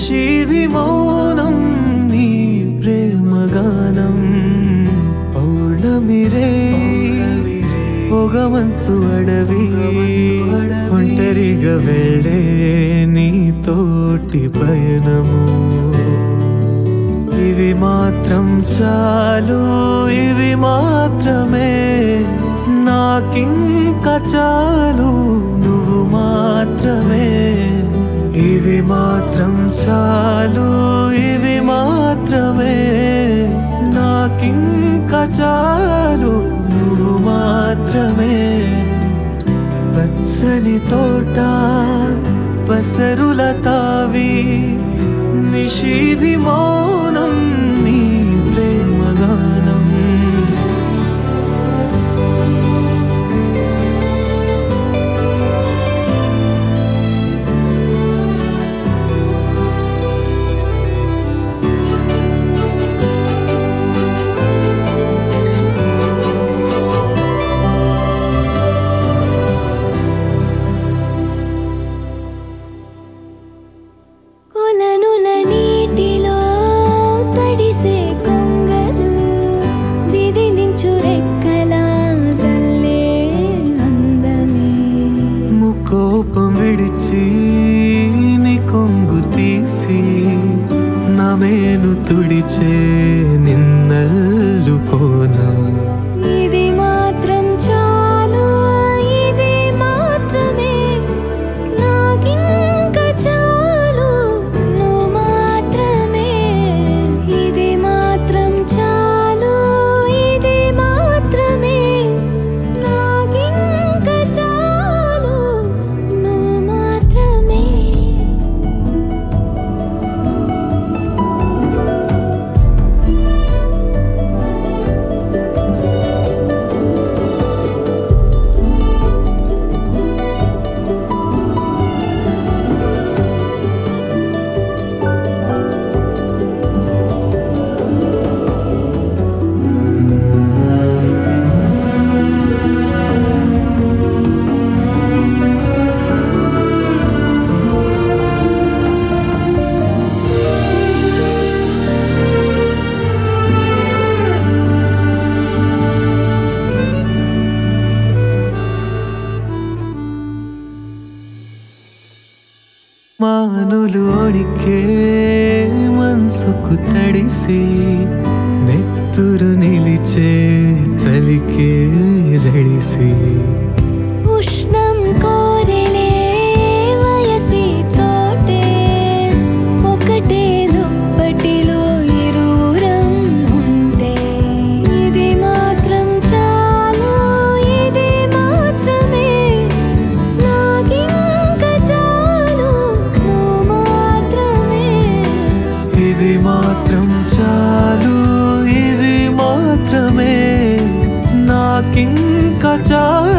నిషీది మౌనం నీ ప్రేమగానం పౌర్ణమిరే పొగమంచు అడవి ఒంటరిగా వెళ్ళే నీ తోటి పయనము ఇవి మాత్రం చాలు ఇవి మాత్రమే నాకింక చాలు నువ్వు మాత్రమే ఇవి మాత్రం చాలు ఇవి మాత్రమే నాకింక చాలు నువ్వు మాత్రమే పచ్చని తోట పసరుల తావి నిషీది మౌనం నీ ప్రేమగానం కోపం విడిచి నీ కొంగు తీసి నా మేను తుడిచే నిన్నల్లుకోనా ఇది మాత్రం చాలు ఇది మాత్రమే నాకింక చాలు నువ్వు మాత్రమే ఇది మాత్రం చాలు ఇది మాత్రమే నాకింక చాలు నువ్వు మాత్రమే మానులు ఒడికే మనసుకు తడిసి నెత్తురు నిలిచే చలికే జడిసి ఉష్ణం కోరెలే వయసి చోటే ఒకటే దుప్పటిలో ఇరువురం ఉంటే ఇది మాత్రం చాలు ఇది మాత్రమే నాకింక చాలు నువ్వు మాత్రమే ఇది మాత్రం చాలు ఇది మాత్రమే నాకింక చాలు